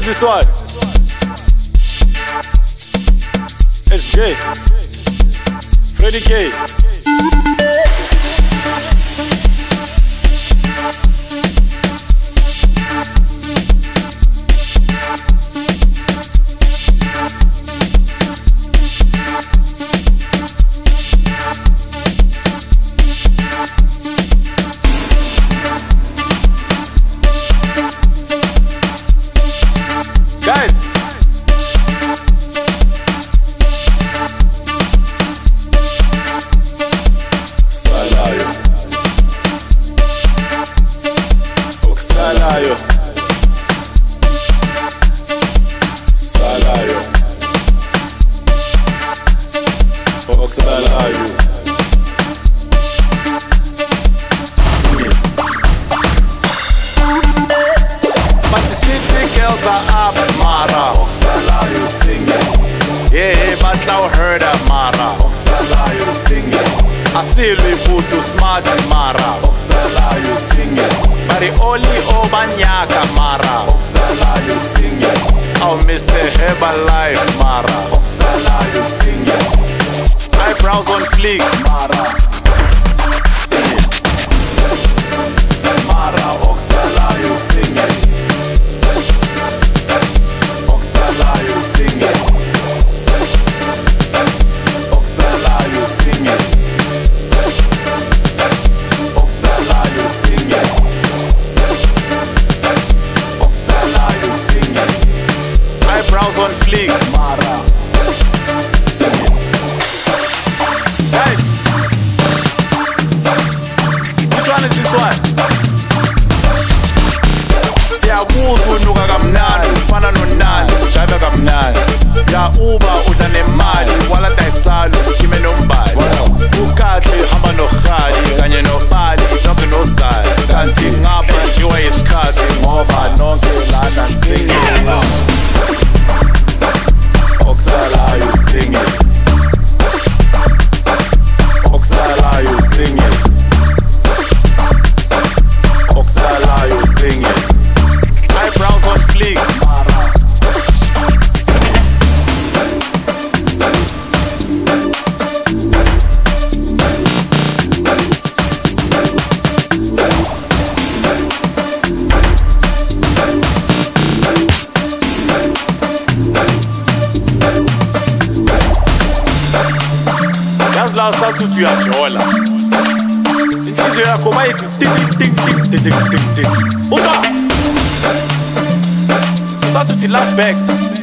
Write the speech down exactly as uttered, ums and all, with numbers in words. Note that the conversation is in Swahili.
this one? S J, Freddie K. Salayo, Salayo, Oxalayo. But the city girls are up, Mara. Oxalayo singing. Yeah, but now heard of Mara. Oxalayo singing. I still be put to smart Mara. Oxalayo singing. Bari only Obanyaka Mara. Oxalayo singing. Oh, Mister Herbalife Mara. Oxalayo singing. Eyebrows on fleek Mara. Singing. Mara. Oxalayo singing. Oxalayo singing. Oxalayo singing. Oxalayo singing. Eyebrows on fleek, Mara. Singing. Guys, which one is this one? Siyabuza unuka kamnandi, ufana nonani, ujayiva kamnandi. Ya uba udla nemali, wala dayisalo, skime nombali. Ukahle hamba nohali, kanye nobali, nonke nozali. Kanti ngapha njiwa yisikhathi, ngoba nonke lana singing. Oxalayo singing. Oxalayo singing. Oxalayo singing. Eyebrows on fleek, Mara. La satu tu yajola. Inhliziyo yakho bayithi tik tik tik tik tik tik tik. Uza. Satu ti laugh back.